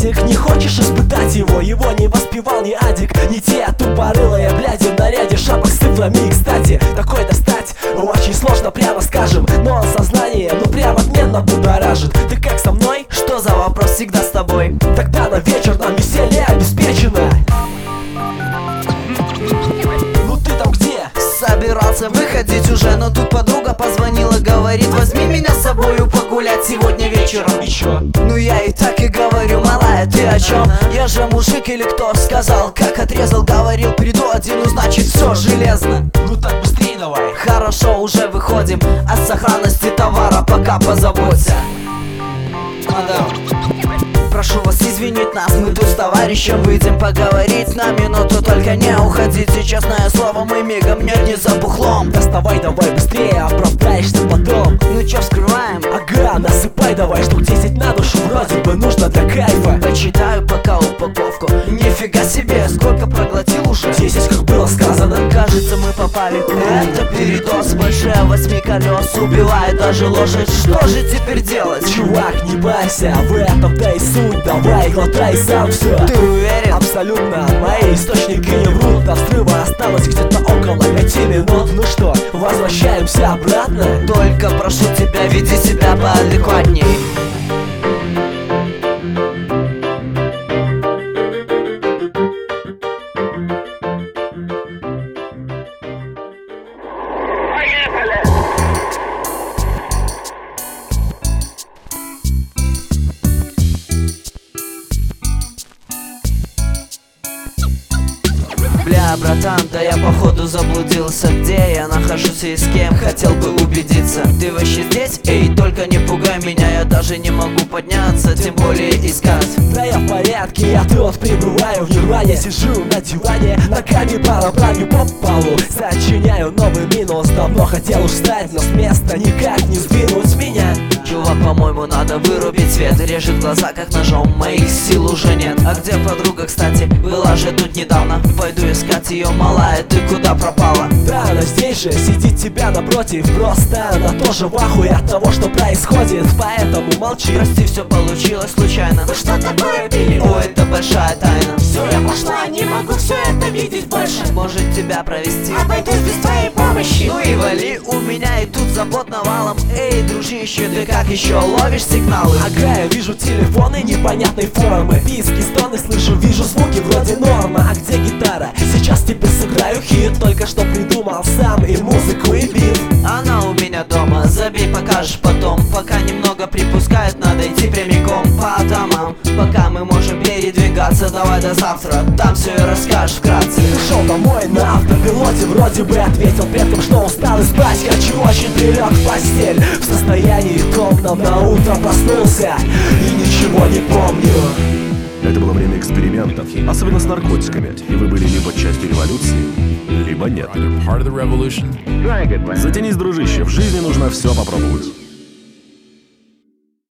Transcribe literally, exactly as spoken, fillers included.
фанатик. Не хочешь испытать его, его не воспевал ни Адик, ни те тупорылые бляди в наряде шапок с цифрами. И, кстати, такой достать очень сложно, прямо скажем, но он сознание, ну прям отменно будоражит. Ты как со мной? Что за вопрос, всегда с тобой. Тогда на вечер нам веселье обеспечено. Ну ты там где? Собирался выходить уже, но тут подруга позвонила, говорит: возьми меня с собою погулять сегодня вечером. И чё? Ну я и так и говорю: малая, ты о чем? Я же мужик или кто? Сказал, как отрезал, говорил, приду один, ну значит все железно. Ну так быстрее давай. Хорошо, уже выходим, о сохранности товара пока позаботься. Мадам, прошу вас извинить нас, мы тут с товарищем выйдем поговорить на минуту, только не уходите, честное слово, мы мигом нет не за бухлом. Доставай давай быстрее, оправдаешься потом. Ну чё, вскрываем? Ага, насыпай давай, штук десять на душу, вроде бы нужно для кайфа. Почитаю пока упаковку. Нифига себе, сколько проглотил уже? Десять, как было сказано. Кажется, мы попали. Это передоз, больше восьми колес, убивает даже лошадь. Что же теперь делать? Чувак, не байся, в этом-то и суть. Давай, глотай сам все. Ты уверен? Абсолютно, мои источники не врут. До взрыва осталось где-то около пяти минут. Ну что, возвращаемся обратно? Только прошу тебя, веди себя поадекватней. Бля, братан, да я походу заблудился. Где я нахожусь и с кем? Хотел бы убедиться. Ты вообще здесь? Эй, только не пугай меня, я даже не могу подняться, тем более искать. Да я в порядке, я тут пребываю в нирване. Сижу на диване, ногами барабаню по полу. Сочиняю новый минус, давно хотел уж встать, но с места никак не сдвинуть меня. Чувак, по-моему, надо вырубить свет. Режет глаза как ножом, моих сил уже нет. А где подруга, кстати? Была же тут недавно. Пойду искать ее, малая, ты куда пропала? Да, она здесь же, сидит тебя напротив. Просто она тоже в ахуе от того, что происходит, поэтому молчи. Прости, все получилось случайно. Вы что такое пили? О, это большая тайна. Все, я пошла, не могу все это видеть больше. Может тебя провести? Обойдусь без твоей помощи. Ну и вали, у меня и тут забот навалом. Эй, дружище, ты как еще ловишь сигналы? Ага, я вижу телефоны непонятной формы. Писки, стоны слышу, вижу звуки вроде норма. А где гитара? Сейчас тебе сыграю хит. Только что придумал сам и музыку, и бит. Она у меня дома, забей, покажешь потом. Пока немного припускает, надо идти прямиком по домам. Пока мы можем передвигаться, давай до завтра, там все и расскажешь вкратце. Пришел домой на автопилоте, вроде бы ответил предкам, что устал и спать хочу очень, прилег в постель в состоянии томном, на утро проснулся и ничего не помню. Это было время экспериментов, особенно с наркотиками, и вы были либо частью революции, либо нет. Затянись, дружище, в жизни нужно все попробовать.